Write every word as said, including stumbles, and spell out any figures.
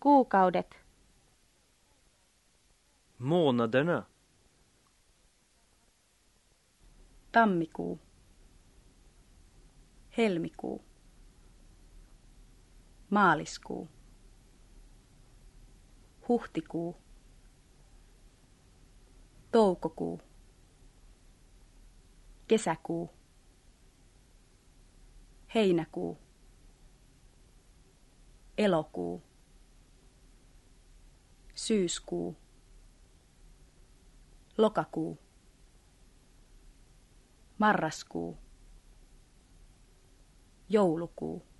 Kuukaudet. Månaderna. Tammikuu. Helmikuu. Maaliskuu. Huhtikuu. Toukokuu. Kesäkuu. Heinäkuu. Elokuu. Syyskuu. Lokakuu. Marraskuu. Joulukuu.